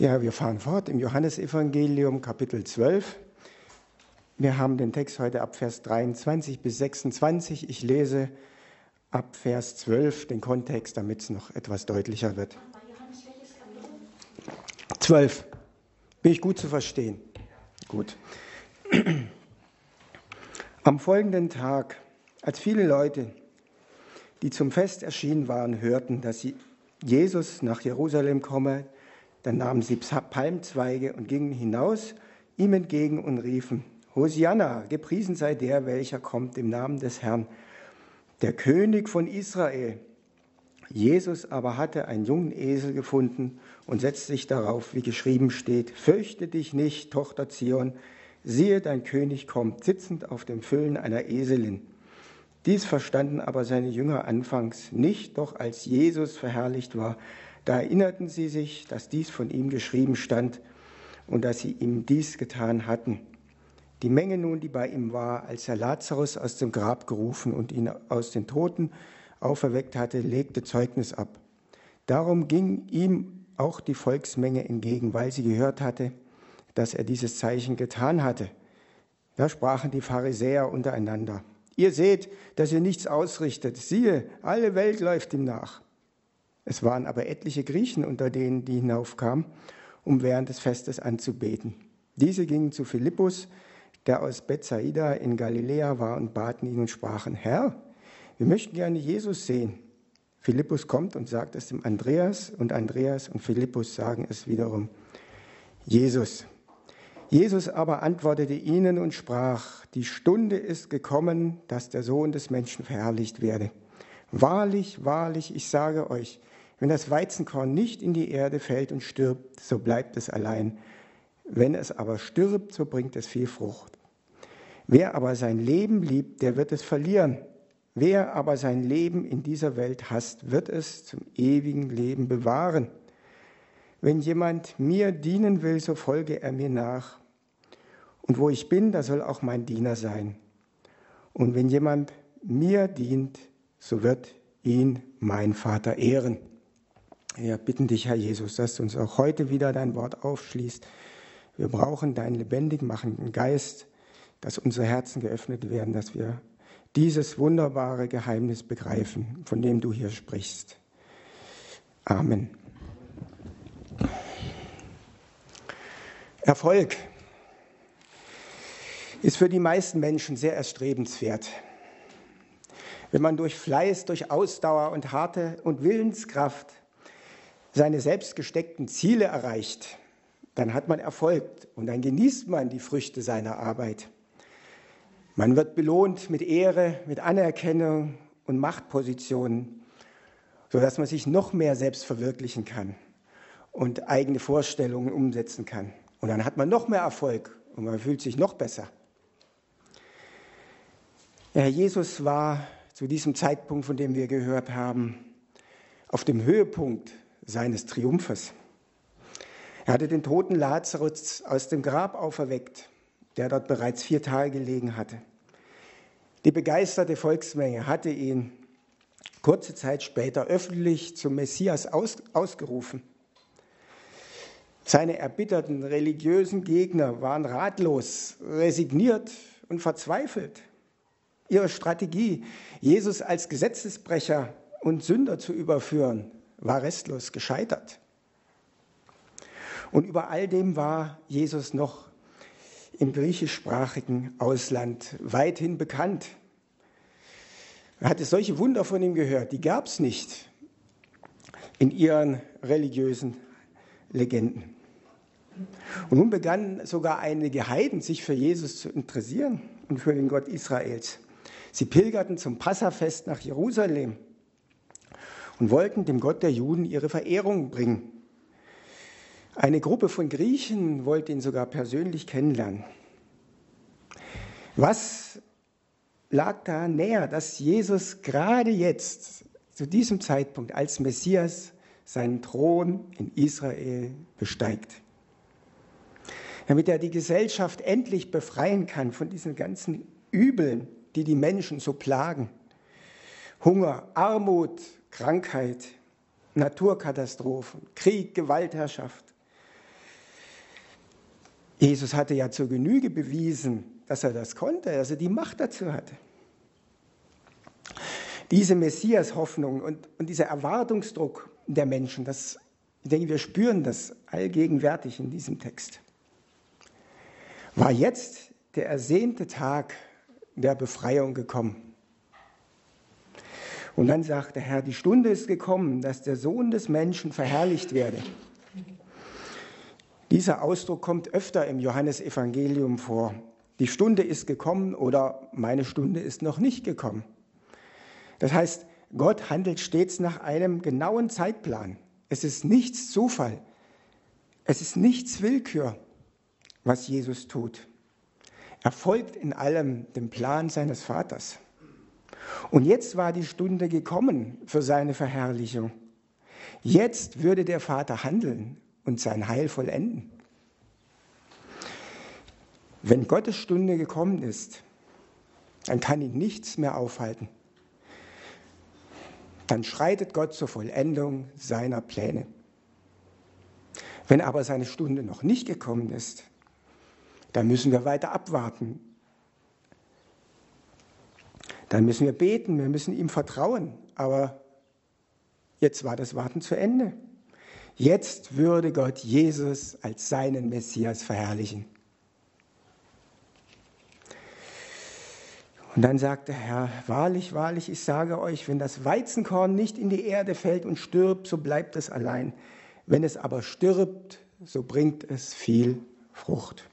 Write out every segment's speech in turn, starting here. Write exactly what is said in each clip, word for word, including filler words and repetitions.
Ja, wir fahren fort im Johannesevangelium, Kapitel zwölf. Wir haben den Text heute ab Vers dreiundzwanzig bis sechsundzwanzig. Ich lese ab Vers zwölf den Kontext, damit es noch etwas deutlicher wird. zwölf. Bin ich gut zu verstehen? Gut. Am folgenden Tag, als viele Leute, die zum Fest erschienen waren, hörten, dass sie Jesus nach Jerusalem komme, dann nahmen sie Palmzweige und gingen hinaus ihm entgegen und riefen: Hosianna, gepriesen sei der, welcher kommt im Namen des Herrn, der König von Israel. Jesus aber hatte einen jungen Esel gefunden und setzte sich darauf, wie geschrieben steht: Fürchte dich nicht, Tochter Zion, siehe, dein König kommt, sitzend auf dem Füllen einer Eselin. Dies verstanden aber seine Jünger anfangs nicht, doch als Jesus verherrlicht war, da erinnerten sie sich, dass dies von ihm geschrieben stand und dass sie ihm dies getan hatten. Die Menge nun, die bei ihm war, als er Lazarus aus dem Grab gerufen und ihn aus den Toten auferweckt hatte, legte Zeugnis ab. Darum ging ihm auch die Volksmenge entgegen, weil sie gehört hatte, dass er dieses Zeichen getan hatte. Da sprachen die Pharisäer untereinander: Ihr seht, dass ihr nichts ausrichtet. Siehe, alle Welt läuft ihm nach. Es waren aber etliche Griechen unter denen, die hinaufkamen, um während des Festes anzubeten. Diese gingen zu Philippus, der aus Bethsaida in Galiläa war, und baten ihn und sprachen: Herr, wir möchten gerne Jesus sehen. Philippus kommt und sagt es dem Andreas, und Andreas und Philippus sagen es wiederum Jesus. Jesus aber antwortete ihnen und sprach: Die Stunde ist gekommen, dass der Sohn des Menschen verherrlicht werde. Wahrlich, wahrlich, ich sage euch, wenn das Weizenkorn nicht in die Erde fällt und stirbt, so bleibt es allein. Wenn es aber stirbt, so bringt es viel Frucht. Wer aber sein Leben liebt, der wird es verlieren. Wer aber sein Leben in dieser Welt hasst, wird es zum ewigen Leben bewahren. Wenn jemand mir dienen will, so folge er mir nach. Und wo ich bin, da soll auch mein Diener sein. Und wenn jemand mir dient, so wird ihn mein Vater ehren. Wir bitten dich, Herr Jesus, dass du uns auch heute wieder dein Wort aufschließt. Wir brauchen deinen lebendig machenden Geist, dass unsere Herzen geöffnet werden, dass wir dieses wunderbare Geheimnis begreifen, von dem du hier sprichst. Amen. Erfolg ist für die meisten Menschen sehr erstrebenswert. Wenn man durch Fleiß, durch Ausdauer und harte und Willenskraft seine selbst gesteckten Ziele erreicht, dann hat man Erfolg und dann genießt man die Früchte seiner Arbeit. Man wird belohnt mit Ehre, mit Anerkennung und Machtpositionen, sodass man sich noch mehr selbst verwirklichen kann und eigene Vorstellungen umsetzen kann. Und dann hat man noch mehr Erfolg und man fühlt sich noch besser. Ja, Jesus war zu diesem Zeitpunkt, von dem wir gehört haben, auf dem Höhepunkt seines Triumphes. Er hatte den toten Lazarus aus dem Grab auferweckt, der dort bereits vier Tage gelegen hatte. Die begeisterte Volksmenge hatte ihn kurze Zeit später öffentlich zum Messias aus, ausgerufen. Seine erbitterten religiösen Gegner waren ratlos, resigniert und verzweifelt. Ihre Strategie, Jesus als Gesetzesbrecher und Sünder zu überführen, war restlos gescheitert. Und über all dem war Jesus noch im griechischsprachigen Ausland weithin bekannt. Er hatte solche Wunder von ihm gehört, die gab es nicht in ihren religiösen Legenden. Und nun begannen sogar einige Heiden, sich für Jesus zu interessieren und für den Gott Israels. Sie pilgerten zum Passafest nach Jerusalem und wollten dem Gott der Juden ihre Verehrung bringen. Eine Gruppe von Griechen wollte ihn sogar persönlich kennenlernen. Was lag da näher, dass Jesus gerade jetzt, zu diesem Zeitpunkt, als Messias seinen Thron in Israel besteigt? Damit er die Gesellschaft endlich befreien kann von diesen ganzen Übeln, die die Menschen so plagen. Hunger, Armut, Krankheit, Naturkatastrophen, Krieg, Gewaltherrschaft. Jesus hatte ja zur Genüge bewiesen, dass er das konnte, dass er die Macht dazu hatte. Diese Messias-Hoffnung und, und dieser Erwartungsdruck der Menschen, das, ich denke, wir spüren das allgegenwärtig in diesem Text. War jetzt der ersehnte Tag der Befreiung gekommen. Und dann sagt der Herr, die Stunde ist gekommen, dass der Sohn des Menschen verherrlicht werde. Dieser Ausdruck kommt öfter im Johannesevangelium vor. Die Stunde ist gekommen oder meine Stunde ist noch nicht gekommen. Das heißt, Gott handelt stets nach einem genauen Zeitplan. Es ist nichts Zufall. Es ist nichts Willkür, was Jesus tut. Er folgt in allem dem Plan seines Vaters. Und jetzt war die Stunde gekommen für seine Verherrlichung. Jetzt würde der Vater handeln und sein Heil vollenden. Wenn Gottes Stunde gekommen ist, dann kann ihn nichts mehr aufhalten. Dann schreitet Gott zur Vollendung seiner Pläne. Wenn aber seine Stunde noch nicht gekommen ist, dann müssen wir weiter abwarten. Dann müssen wir beten, wir müssen ihm vertrauen. Aber jetzt war das Warten zu Ende. Jetzt würde Gott Jesus als seinen Messias verherrlichen. Und dann sagt der Herr, wahrlich, wahrlich, ich sage euch, wenn das Weizenkorn nicht in die Erde fällt und stirbt, so bleibt es allein. Wenn es aber stirbt, so bringt es viel Frucht.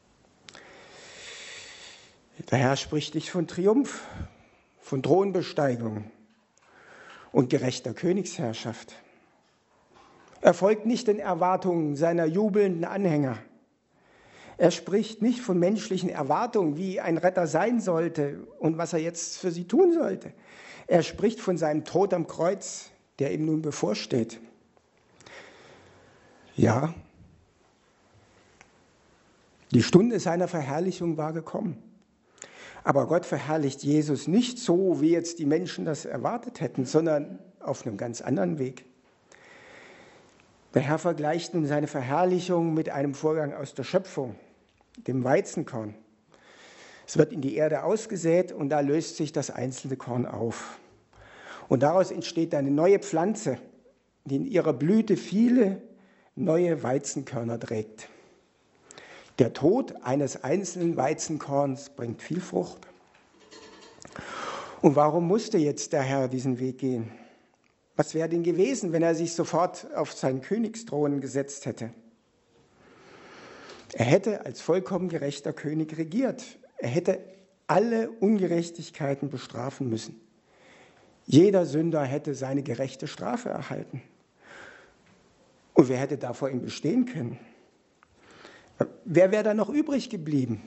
Der Herr spricht nicht von Triumph, von Thronbesteigung und gerechter Königsherrschaft. Er folgt nicht den Erwartungen seiner jubelnden Anhänger. Er spricht nicht von menschlichen Erwartungen, wie ein Retter sein sollte und was er jetzt für sie tun sollte. Er spricht von seinem Tod am Kreuz, der ihm nun bevorsteht. Ja, die Stunde seiner Verherrlichung war gekommen. Aber Gott verherrlicht Jesus nicht so, wie jetzt die Menschen das erwartet hätten, sondern auf einem ganz anderen Weg. Der Herr vergleicht nun seine Verherrlichung mit einem Vorgang aus der Schöpfung, dem Weizenkorn. Es wird in die Erde ausgesät und da löst sich das einzelne Korn auf. Und daraus entsteht eine neue Pflanze, die in ihrer Blüte viele neue Weizenkörner trägt. Der Tod eines einzelnen Weizenkorns bringt viel Frucht. Und warum musste jetzt der Herr diesen Weg gehen? Was wäre denn gewesen, wenn er sich sofort auf seinen Königsthron gesetzt hätte? Er hätte als vollkommen gerechter König regiert. Er hätte alle Ungerechtigkeiten bestrafen müssen. Jeder Sünder hätte seine gerechte Strafe erhalten. Und wer hätte da vor ihm bestehen können? Wer wäre da noch übrig geblieben?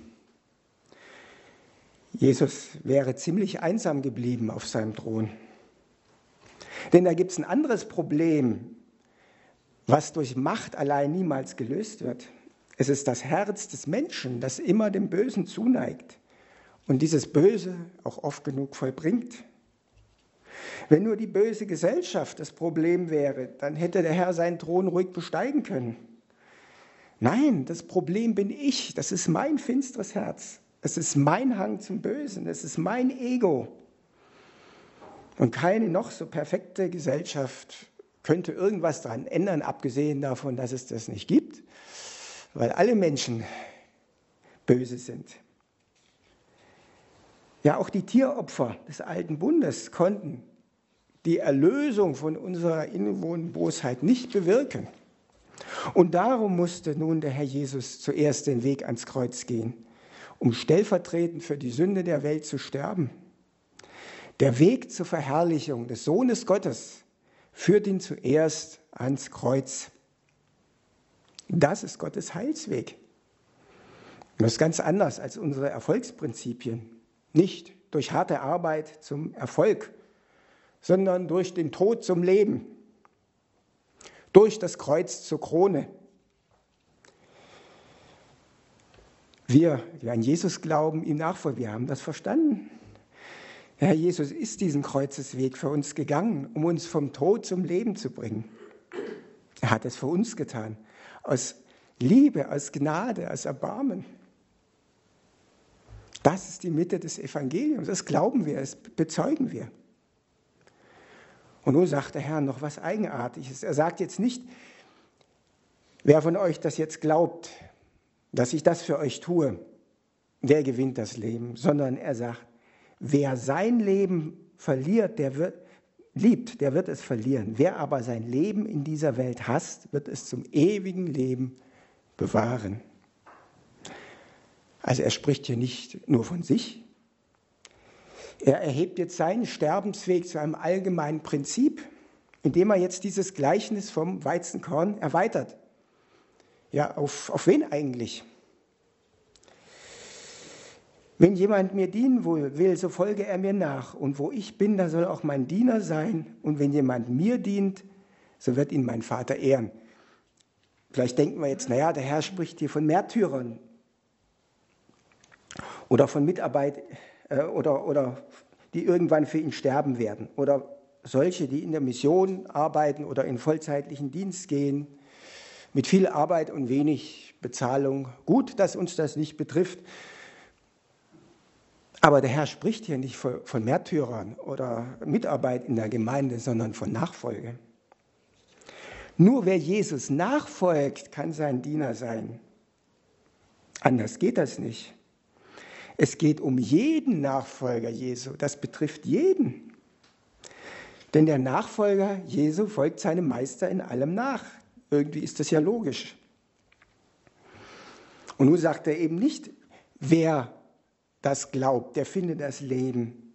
Jesus wäre ziemlich einsam geblieben auf seinem Thron. Denn da gibt es ein anderes Problem, was durch Macht allein niemals gelöst wird. Es ist das Herz des Menschen, das immer dem Bösen zuneigt und dieses Böse auch oft genug vollbringt. Wenn nur die böse Gesellschaft das Problem wäre, dann hätte der Herr seinen Thron ruhig besteigen können. Nein, das Problem bin ich, das ist mein finsteres Herz, es ist mein Hang zum Bösen, es ist mein Ego. Und keine noch so perfekte Gesellschaft könnte irgendwas daran ändern, abgesehen davon, dass es das nicht gibt, weil alle Menschen böse sind. Ja, auch die Tieropfer des alten Bundes konnten die Erlösung von unserer innewohnenden Bosheit nicht bewirken. Und darum musste nun der Herr Jesus zuerst den Weg ans Kreuz gehen, um stellvertretend für die Sünde der Welt zu sterben. Der Weg zur Verherrlichung des Sohnes Gottes führt ihn zuerst ans Kreuz. Das ist Gottes Heilsweg. Das ist ganz anders als unsere Erfolgsprinzipien. Nicht durch harte Arbeit zum Erfolg, sondern durch den Tod zum Leben. Durch das Kreuz zur Krone. Wir, die an Jesus glauben, ihm nachfolgen, wir haben das verstanden. Der Herr Jesus ist diesen Kreuzesweg für uns gegangen, um uns vom Tod zum Leben zu bringen. Er hat es für uns getan. Aus Liebe, aus Gnade, aus Erbarmen. Das ist die Mitte des Evangeliums, das glauben wir, das bezeugen wir. Und nun sagt der Herr noch was Eigenartiges. Er sagt jetzt nicht, wer von euch das jetzt glaubt, dass ich das für euch tue, der gewinnt das Leben, sondern er sagt, wer sein Leben verliert, der wird, liebt, der wird es verlieren. Wer aber sein Leben in dieser Welt hasst, wird es zum ewigen Leben bewahren. Also er spricht hier nicht nur von sich. Er erhebt jetzt seinen Sterbensweg zu einem allgemeinen Prinzip, indem er jetzt dieses Gleichnis vom Weizenkorn erweitert. Ja, auf, auf wen eigentlich? Wenn jemand mir dienen will, so folge er mir nach. Und wo ich bin, da soll auch mein Diener sein. Und wenn jemand mir dient, so wird ihn mein Vater ehren. Vielleicht denken wir jetzt, naja, der Herr spricht hier von Märtyrern oder von Mitarbeit äh, oder, oder die irgendwann für ihn sterben werden. Oder solche, die in der Mission arbeiten oder in vollzeitlichen Dienst gehen, mit viel Arbeit und wenig Bezahlung. Gut, dass uns das nicht betrifft. Aber der Herr spricht hier nicht von Märtyrern oder Mitarbeit in der Gemeinde, sondern von Nachfolge. Nur wer Jesus nachfolgt, kann sein Diener sein. Anders geht das nicht. Es geht um jeden Nachfolger Jesu. Das betrifft jeden. Denn der Nachfolger Jesu folgt seinem Meister in allem nach. Irgendwie ist das ja logisch. Und nun sagt er eben nicht, wer das glaubt, der findet das Leben.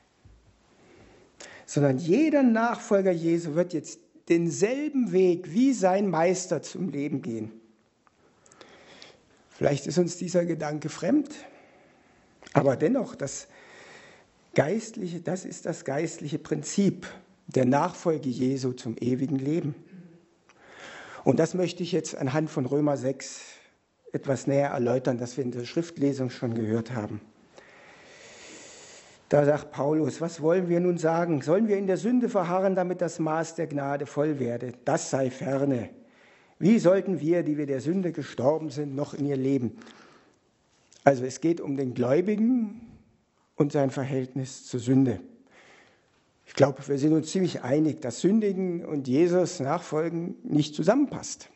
Sondern jeder Nachfolger Jesu wird jetzt denselben Weg wie sein Meister zum Leben gehen. Vielleicht ist uns dieser Gedanke fremd, aber dennoch, das Geistliche, das ist das geistliche Prinzip der Nachfolge Jesu zum ewigen Leben. Und das möchte ich jetzt anhand von Römer sechs etwas näher erläutern, das wir in der Schriftlesung schon gehört haben. Da sagt Paulus, was wollen wir nun sagen? Sollen wir in der Sünde verharren, damit das Maß der Gnade voll werde? Das sei ferne. Wie sollten wir, die wir der Sünde gestorben sind, noch in ihr leben? Also es geht um den Gläubigen und sein Verhältnis zur Sünde. Ich glaube, wir sind uns ziemlich einig, dass Sündigen und Jesus nachfolgen nicht zusammenpasst.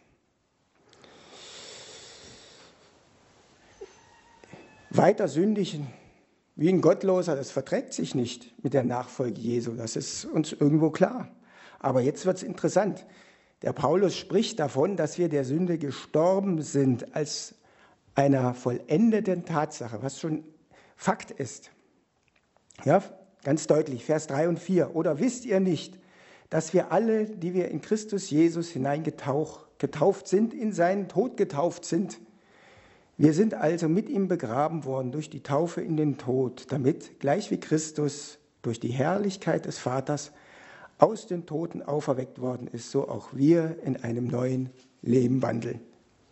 Weiter sündigen wie ein Gottloser, das verträgt sich nicht mit der Nachfolge Jesu, das ist uns irgendwo klar. Aber jetzt wird es interessant. Der Paulus spricht davon, dass wir der Sünde gestorben sind als einer vollendeten Tatsache, was schon Fakt ist. Ja, ganz deutlich, Vers drei und vier. Oder wisst ihr nicht, dass wir alle, die wir in Christus Jesus hineingetauft sind, in seinen Tod getauft sind? Wir sind also mit ihm begraben worden durch die Taufe in den Tod, damit, gleich wie Christus durch die Herrlichkeit des Vaters aus den Toten auferweckt worden ist, so auch wir in einem neuen Leben wandeln.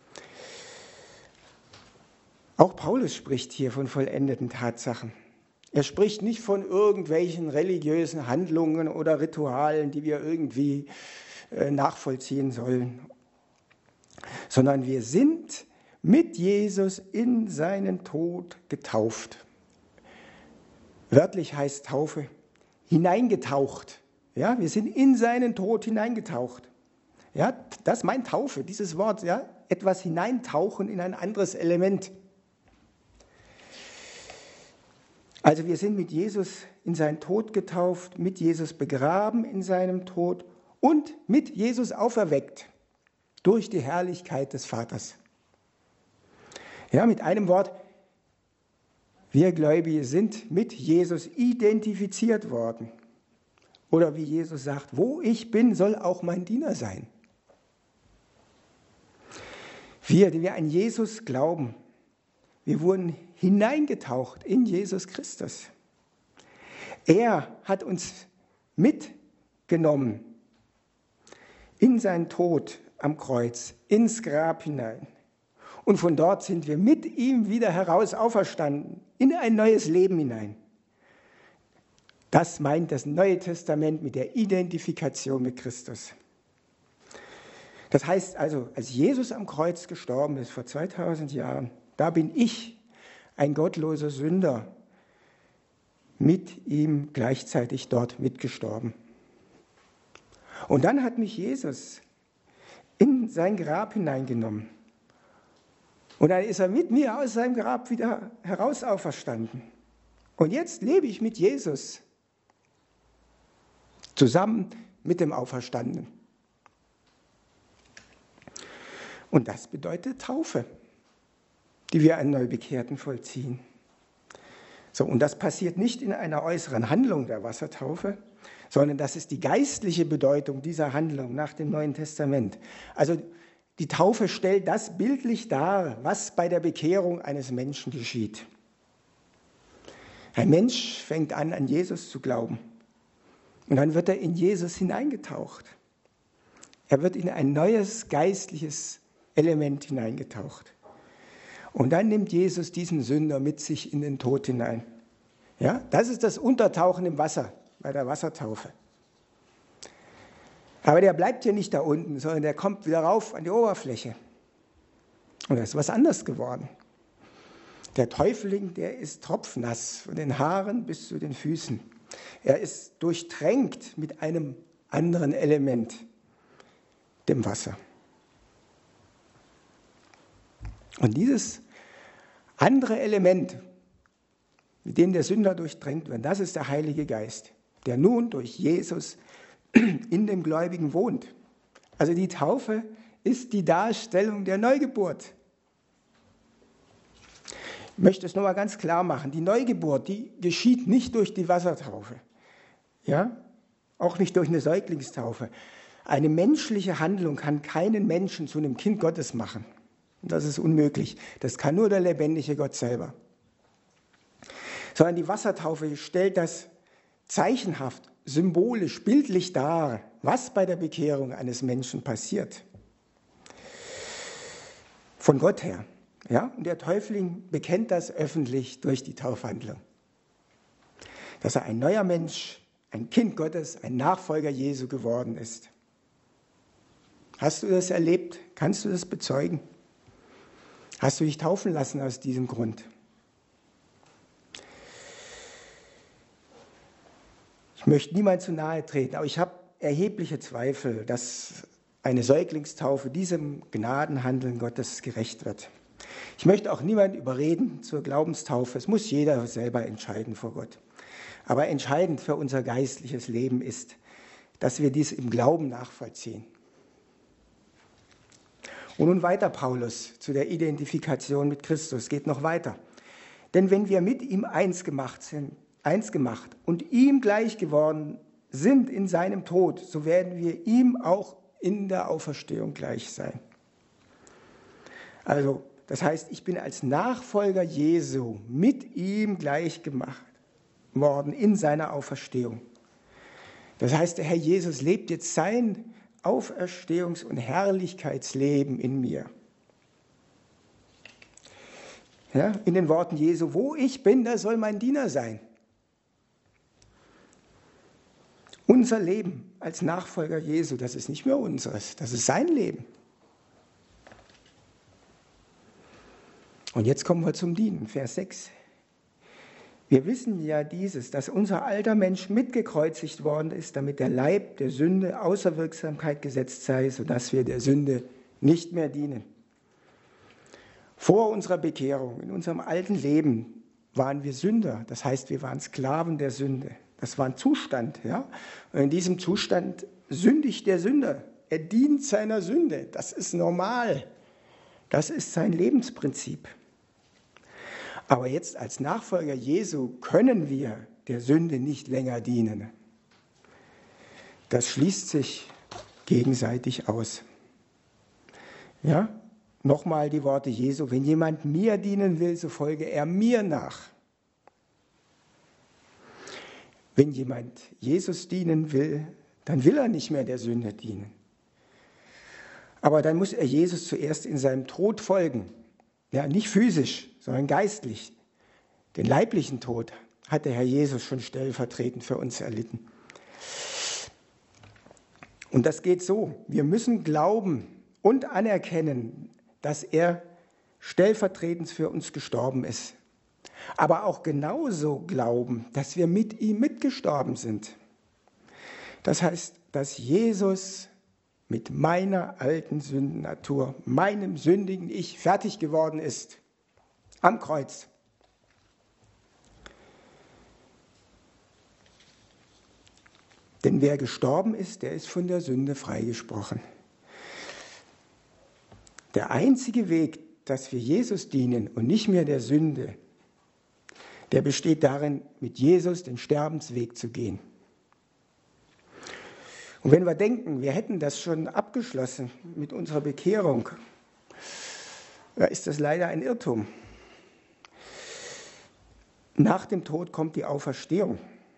Auch Paulus spricht hier von vollendeten Tatsachen. Er spricht nicht von irgendwelchen religiösen Handlungen oder Ritualen, die wir irgendwie äh, nachvollziehen sollen, sondern wir sind mit Jesus in seinen Tod getauft. Wörtlich heißt Taufe hineingetaucht. Ja, wir sind in seinen Tod hineingetaucht. Ja, das meint Taufe, dieses Wort, ja, etwas hineintauchen in ein anderes Element. Also wir sind mit Jesus in seinen Tod getauft, mit Jesus begraben in seinem Tod und mit Jesus auferweckt durch die Herrlichkeit des Vaters. Ja, mit einem Wort, wir Gläubige sind mit Jesus identifiziert worden. Oder wie Jesus sagt, wo ich bin, soll auch mein Diener sein. Wir, die wir an Jesus glauben, wir wurden hineingetaucht in Jesus Christus. Er hat uns mitgenommen in seinen Tod am Kreuz, ins Grab hinein. Und von dort sind wir mit ihm wieder heraus auferstanden, in ein neues Leben hinein. Das meint das Neue Testament mit der Identifikation mit Christus. Das heißt also, als Jesus am Kreuz gestorben ist vor zweitausend Jahren, da bin ich, ein gottloser Sünder, mit ihm gleichzeitig dort mitgestorben. Und dann hat mich Jesus in sein Grab hineingenommen. Und dann ist er mit mir aus seinem Grab wieder heraus auferstanden. Und jetzt lebe ich mit Jesus zusammen mit dem Auferstandenen. Und das bedeutet Taufe, die wir an Neubekehrten vollziehen. So, und das passiert nicht in einer äußeren Handlung der Wassertaufe, sondern das ist die geistliche Bedeutung dieser Handlung nach dem Neuen Testament. Also die Taufe stellt das bildlich dar, was bei der Bekehrung eines Menschen geschieht. Ein Mensch fängt an, an Jesus zu glauben. Und dann wird er in Jesus hineingetaucht. Er wird in ein neues geistliches Element hineingetaucht. Und dann nimmt Jesus diesen Sünder mit sich in den Tod hinein. Ja, das ist das Untertauchen im Wasser, bei der Wassertaufe. Aber der bleibt ja nicht da unten, sondern der kommt wieder rauf an die Oberfläche. Und da ist was anderes geworden. Der Täufling, der ist tropfnass, von den Haaren bis zu den Füßen. Er ist durchtränkt mit einem anderen Element, dem Wasser. Und dieses andere Element, mit dem der Sünder durchtränkt wird, das ist der Heilige Geist, der nun durch Jesus in dem Gläubigen wohnt. Also die Taufe ist die Darstellung der Neugeburt. Ich möchte es nochmal ganz klar machen. Die Neugeburt, die geschieht nicht durch die Wassertaufe, ja? Auch nicht durch eine Säuglingstaufe. Eine menschliche Handlung kann keinen Menschen zu einem Kind Gottes machen. Das ist unmöglich. Das kann nur der lebendige Gott selber. Sondern die Wassertaufe stellt das zeichenhaft, symbolisch, bildlich dar, was bei der Bekehrung eines Menschen passiert. Von Gott her. Ja? Und der Täufling bekennt das öffentlich durch die Taufhandlung. Dass er ein neuer Mensch, ein Kind Gottes, ein Nachfolger Jesu geworden ist. Hast du das erlebt? Kannst du das bezeugen? Hast du dich taufen lassen aus diesem Grund? Ich möchte niemand zu nahe treten, aber ich habe erhebliche Zweifel, dass eine Säuglingstaufe diesem Gnadenhandeln Gottes gerecht wird. Ich möchte auch niemand überreden zur Glaubenstaufe. Es muss jeder selber entscheiden vor Gott. Aber entscheidend für unser geistliches Leben ist, dass wir dies im Glauben nachvollziehen. Und nun weiter Paulus zu der Identifikation mit Christus, geht noch weiter. Denn wenn wir mit ihm eins gemacht sind, eins gemacht und ihm gleich geworden sind in seinem Tod, so werden wir ihm auch in der Auferstehung gleich sein. Also, das heißt, ich bin als Nachfolger Jesu mit ihm gleich gemacht worden in seiner Auferstehung. Das heißt, der Herr Jesus lebt jetzt sein Auferstehungs- und Herrlichkeitsleben in mir. Ja, in den Worten Jesu, wo ich bin, da soll mein Diener sein. Unser Leben als Nachfolger Jesu, das ist nicht mehr unseres, das ist sein Leben. Und jetzt kommen wir zum Dienen, Vers sechs. Wir wissen ja dieses, dass unser alter Mensch mitgekreuzigt worden ist, damit der Leib der Sünde außer Wirksamkeit gesetzt sei, sodass wir der Sünde nicht mehr dienen. Vor unserer Bekehrung, in unserem alten Leben, waren wir Sünder. Das heißt, wir waren Sklaven der Sünde. Das war ein Zustand. Ja? Und in diesem Zustand sündigt der Sünder. Er dient seiner Sünde. Das ist normal. Das ist sein Lebensprinzip. Aber jetzt als Nachfolger Jesu können wir der Sünde nicht länger dienen. Das schließt sich gegenseitig aus. Ja, nochmal die Worte Jesu, wenn jemand mir dienen will, so folge er mir nach. Wenn jemand Jesus dienen will, dann will er nicht mehr der Sünde dienen. Aber dann muss er Jesus zuerst in seinem Tod folgen. Ja, nicht physisch, sondern geistlich. Den leiblichen Tod hat der Herr Jesus schon stellvertretend für uns erlitten. Und das geht so. Wir müssen glauben, und anerkennen, dass er stellvertretend für uns gestorben ist. Aber auch genauso glauben, dass wir mit ihm mitgestorben sind. Das heißt, dass Jesus mit meiner alten Sündennatur, meinem sündigen Ich fertig geworden ist am Kreuz. Denn wer gestorben ist, der ist von der Sünde freigesprochen. Der einzige Weg, dass wir Jesus dienen und nicht mehr der Sünde, der besteht darin, mit Jesus den Sterbensweg zu gehen. Und wenn wir denken, wir hätten das schon abgeschlossen mit unserer Bekehrung, da ist das leider ein Irrtum. Nach dem Tod kommt die Auferstehung.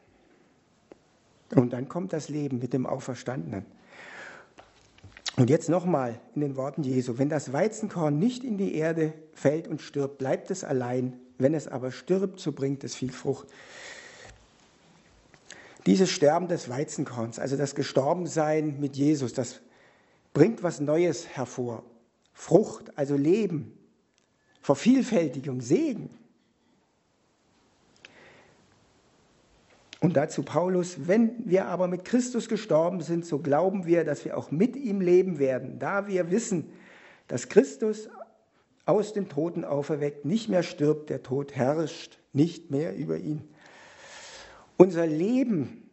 Und dann kommt das Leben mit dem Auferstandenen. Und jetzt nochmal in den Worten Jesu: Wenn das Weizenkorn nicht in die Erde fällt und stirbt, bleibt es allein. Wenn es aber stirbt, so bringt es viel Frucht. Dieses Sterben des Weizenkorns, also das Gestorbensein mit Jesus, das bringt was Neues hervor. Frucht, also Leben, Vervielfältigung, Segen. Und dazu Paulus: Wenn wir aber mit Christus gestorben sind, so glauben wir, dass wir auch mit ihm leben werden, da wir wissen, dass Christus aus den Toten auferweckt, nicht mehr stirbt, der Tod herrscht nicht mehr über ihn. Unser Leben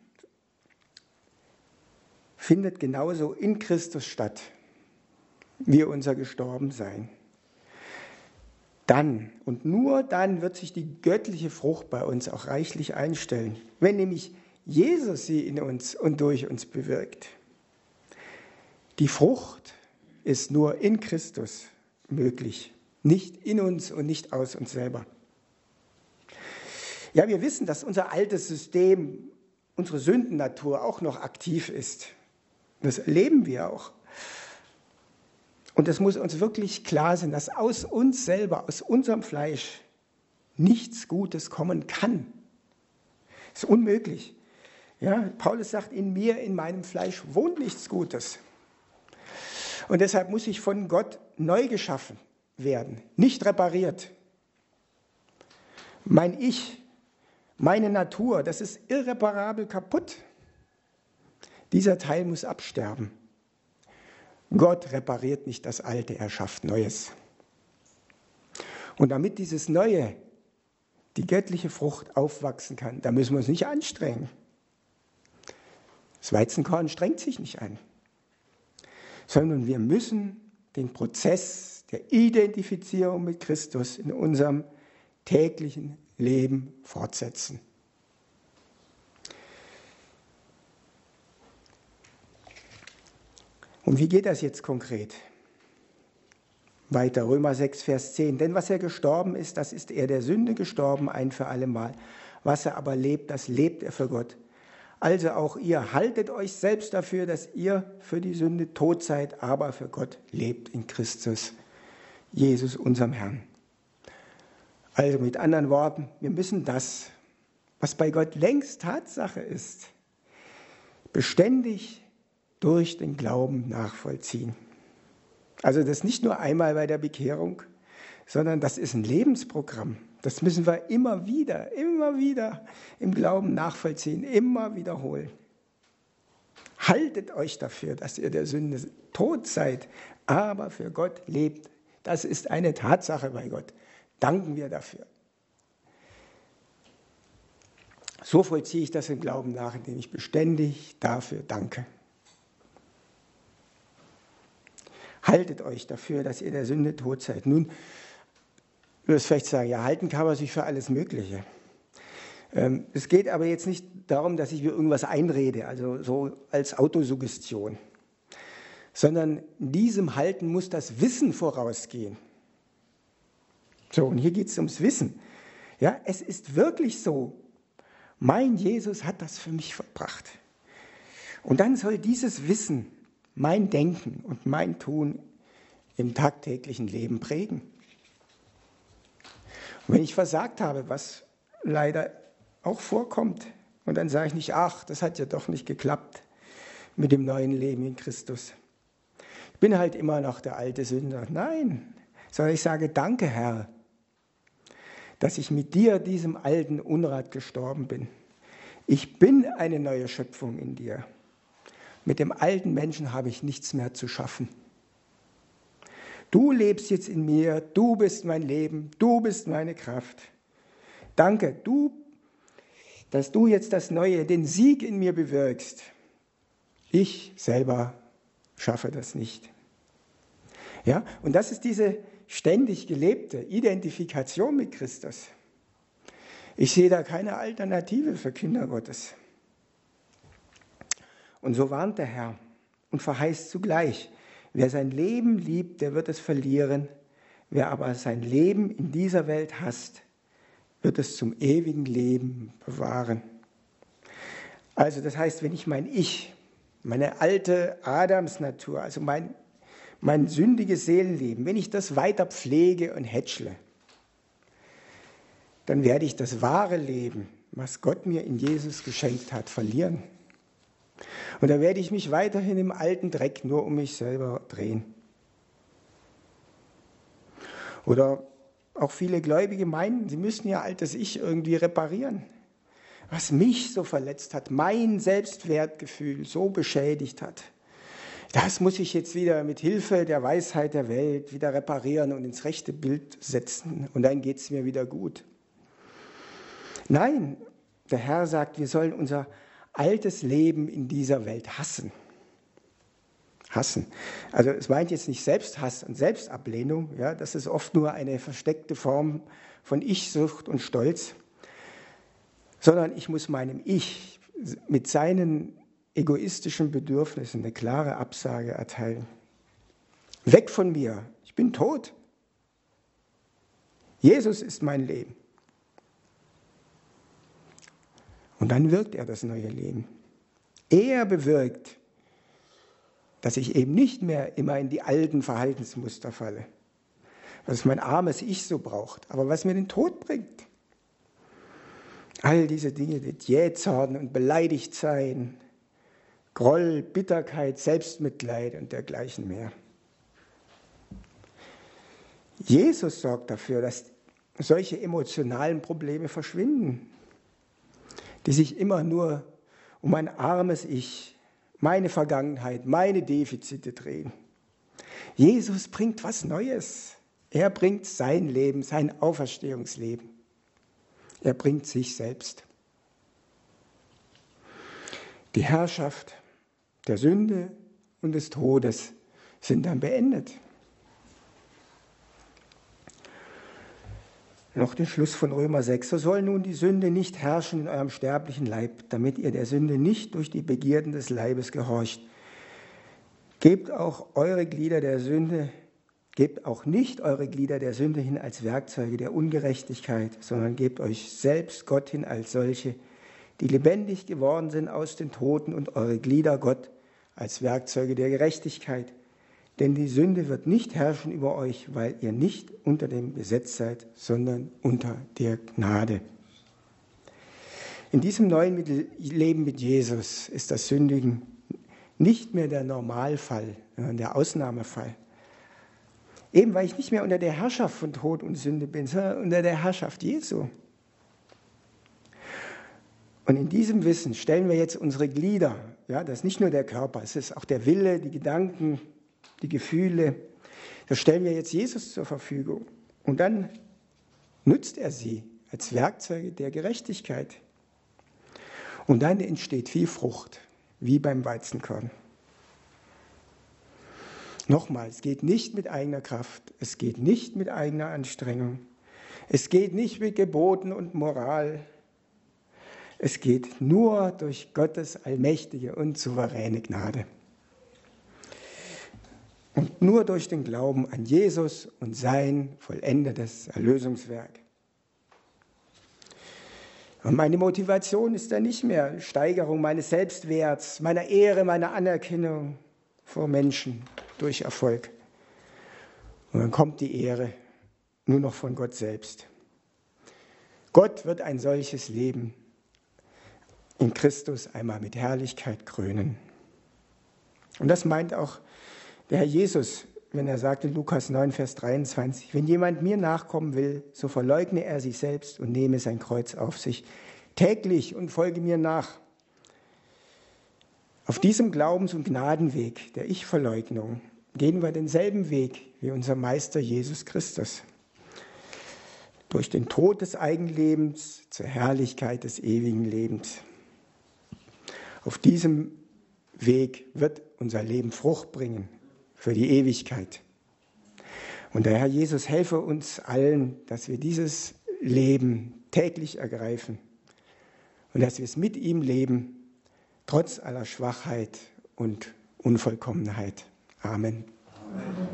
findet genauso in Christus statt, wie unser Gestorbensein. Dann und nur dann wird sich die göttliche Frucht bei uns auch reichlich einstellen, wenn nämlich Jesus sie in uns und durch uns bewirkt. Die Frucht ist nur in Christus möglich, nicht in uns und nicht aus uns selber. Ja, wir wissen, dass unser altes System, unsere Sündennatur auch noch aktiv ist. Das erleben wir auch. Und es muss uns wirklich klar sein, dass aus uns selber, aus unserem Fleisch nichts Gutes kommen kann. Das ist unmöglich. Ja, Paulus sagt, in mir, in meinem Fleisch wohnt nichts Gutes. Und deshalb muss ich von Gott neu geschaffen werden, nicht repariert. Mein Ich, meine Natur, das ist irreparabel kaputt. Dieser Teil muss absterben. Gott repariert nicht das Alte, er schafft Neues. Und damit dieses Neue, die göttliche Frucht aufwachsen kann, da müssen wir uns nicht anstrengen. Das Weizenkorn strengt sich nicht an, sondern wir müssen den Prozess der Identifizierung mit Christus in unserem täglichen Leben fortsetzen. Und wie geht das jetzt konkret? Weiter, Römer sechs, Vers zehn. Denn was er gestorben ist, das ist er der Sünde gestorben, ein für allemal. Was er aber lebt, das lebt er für Gott. Also auch ihr, haltet euch selbst dafür, dass ihr für die Sünde tot seid, aber für Gott lebt in Christus, Jesus, unserem Herrn. Also mit anderen Worten, wir müssen das, was bei Gott längst Tatsache ist, beständig durch den Glauben nachvollziehen. Also das nicht nur einmal bei der Bekehrung, sondern das ist ein Lebensprogramm. Das müssen wir immer wieder, immer wieder im Glauben nachvollziehen, immer wiederholen. Haltet euch dafür, dass ihr der Sünde tot seid, aber für Gott lebt. Das ist eine Tatsache bei Gott. Danken wir dafür. So vollziehe ich das im Glauben nach, indem ich beständig dafür danke. Haltet euch dafür, dass ihr der Sünde tot seid. Nun, du wirst vielleicht sagen, ja, halten kann man sich für alles Mögliche. Ähm, es geht aber jetzt nicht darum, dass ich mir irgendwas einrede, also so als Autosuggestion, sondern diesem Halten muss das Wissen vorausgehen. So, und hier geht es ums Wissen. Ja, es ist wirklich so, mein Jesus hat das für mich vollbracht. Und dann soll dieses Wissen mein Denken und mein Tun im tagtäglichen Leben prägen. Und wenn ich versagt habe, was leider auch vorkommt, und dann sage ich nicht, ach, das hat ja doch nicht geklappt mit dem neuen Leben in Christus. Ich bin halt immer noch der alte Sünder. Nein, sondern ich sage, danke Herr, dass ich mit dir, diesem alten Unrat, gestorben bin. Ich bin eine neue Schöpfung in dir. Mit dem alten Menschen habe ich nichts mehr zu schaffen. Du lebst jetzt in mir, du bist mein Leben, du bist meine Kraft. Danke, du, dass du jetzt das Neue, den Sieg in mir bewirkst. Ich selber schaffe das nicht. Ja, und das ist diese ständig gelebte Identifikation mit Christus. Ich sehe da keine Alternative für Kinder Gottes. Und so warnt der Herr und verheißt zugleich, wer sein Leben liebt, der wird es verlieren. Wer aber sein Leben in dieser Welt hasst, wird es zum ewigen Leben bewahren. Also das heißt, wenn ich mein Ich, meine alte Adamsnatur, also mein, mein sündiges Seelenleben, wenn ich das weiter pflege und hätschle, dann werde ich das wahre Leben, was Gott mir in Jesus geschenkt hat, verlieren. Und dann werde ich mich weiterhin im alten Dreck nur um mich selber drehen. Oder auch viele Gläubige meinen, sie müssen ihr altes Ich irgendwie reparieren. Was mich so verletzt hat, mein Selbstwertgefühl so beschädigt hat, das muss ich jetzt wieder mit Hilfe der Weisheit der Welt wieder reparieren und ins rechte Bild setzen. Und dann geht es mir wieder gut. Nein, der Herr sagt, wir sollen unser altes Leben in dieser Welt hassen. Hassen. Also es meint jetzt nicht Selbsthass und Selbstablehnung, ja, das ist oft nur eine versteckte Form von Ich-Sucht und Stolz, sondern ich muss meinem Ich mit seinen egoistischen Bedürfnissen eine klare Absage erteilen. Weg von mir, ich bin tot. Jesus ist mein Leben. Und dann wirkt er das neue Leben. Er bewirkt, dass ich eben nicht mehr immer in die alten Verhaltensmuster falle, was mein armes Ich so braucht, aber was mir den Tod bringt. All diese Dinge, das Jähzorn und Beleidigtsein, Groll, Bitterkeit, Selbstmitleid und dergleichen mehr. Jesus sorgt dafür, dass solche emotionalen Probleme verschwinden, die sich immer nur um ein armes Ich, meine Vergangenheit, meine Defizite drehen. Jesus bringt was Neues. Er bringt sein Leben, sein Auferstehungsleben. Er bringt sich selbst. Die Herrschaft der Sünde und des Todes sind dann beendet. Noch den Schluss von Römer sechs. So soll nun die Sünde nicht herrschen in eurem sterblichen Leib, damit ihr der Sünde nicht durch die Begierden des Leibes gehorcht. Gebt auch eure Glieder der Sünde, gebt auch nicht eure Glieder der Sünde hin als Werkzeuge der Ungerechtigkeit, sondern gebt euch selbst Gott hin als solche, die lebendig geworden sind aus den Toten, und eure Glieder Gott als Werkzeuge der Gerechtigkeit. Denn die Sünde wird nicht herrschen über euch, weil ihr nicht unter dem Gesetz seid, sondern unter der Gnade. In diesem neuen Leben mit Jesus ist das Sündigen nicht mehr der Normalfall, sondern der Ausnahmefall. Eben weil ich nicht mehr unter der Herrschaft von Tod und Sünde bin, sondern unter der Herrschaft Jesu. Und in diesem Wissen stellen wir jetzt unsere Glieder, ja, das ist nicht nur der Körper, es ist auch der Wille, die Gedanken, die Gefühle, das stellen wir jetzt Jesus zur Verfügung. Und dann nutzt er sie als Werkzeuge der Gerechtigkeit. Und dann entsteht viel Frucht, wie beim Weizenkorn. Nochmal, es geht nicht mit eigener Kraft, es geht nicht mit eigener Anstrengung, es geht nicht mit Geboten und Moral, es geht nur durch Gottes allmächtige und souveräne Gnade. Und nur durch den Glauben an Jesus und sein vollendetes Erlösungswerk. Und meine Motivation ist dann nicht mehr Steigerung meines Selbstwerts, meiner Ehre, meiner Anerkennung vor Menschen durch Erfolg. Und dann kommt die Ehre nur noch von Gott selbst. Gott wird ein solches Leben in Christus einmal mit Herrlichkeit krönen. Und das meint auch Der Herr Jesus, wenn er sagt in Lukas neun, Vers dreiundzwanzig, wenn jemand mir nachkommen will, so verleugne er sich selbst und nehme sein Kreuz auf sich täglich und folge mir nach. Auf diesem Glaubens- und Gnadenweg der Ich-Verleugnung gehen wir denselben Weg wie unser Meister Jesus Christus. Durch den Tod des Eigenlebens zur Herrlichkeit des ewigen Lebens. Auf diesem Weg wird unser Leben Frucht bringen für die Ewigkeit. Und der Herr Jesus helfe uns allen, dass wir dieses Leben täglich ergreifen und dass wir es mit ihm leben, trotz aller Schwachheit und Unvollkommenheit. Amen. Amen.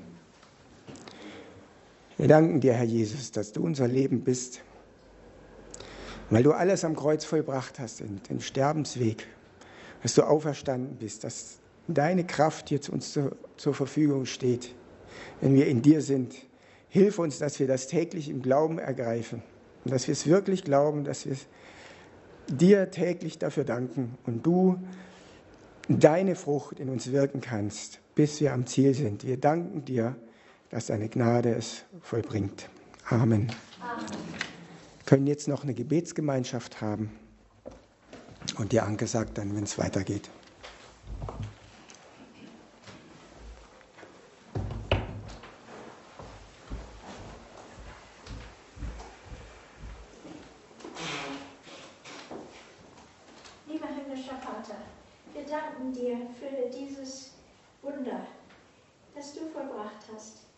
Wir danken dir, Herr Jesus, dass du unser Leben bist, weil du alles am Kreuz vollbracht hast, den, den Sterbensweg, dass du auferstanden bist, dass deine Kraft jetzt uns zur, zur Verfügung steht, wenn wir in dir sind. Hilf uns, dass wir das täglich im Glauben ergreifen und dass wir es wirklich glauben, dass wir dir täglich dafür danken und du deine Frucht in uns wirken kannst, bis wir am Ziel sind. Wir danken dir, dass deine Gnade es vollbringt. Amen. Amen. Wir können jetzt noch eine Gebetsgemeinschaft haben und die Anke sagt dann, wenn es weitergeht. Lieber himmlischer Vater, wir danken dir für dieses Wunder, das du vollbracht hast.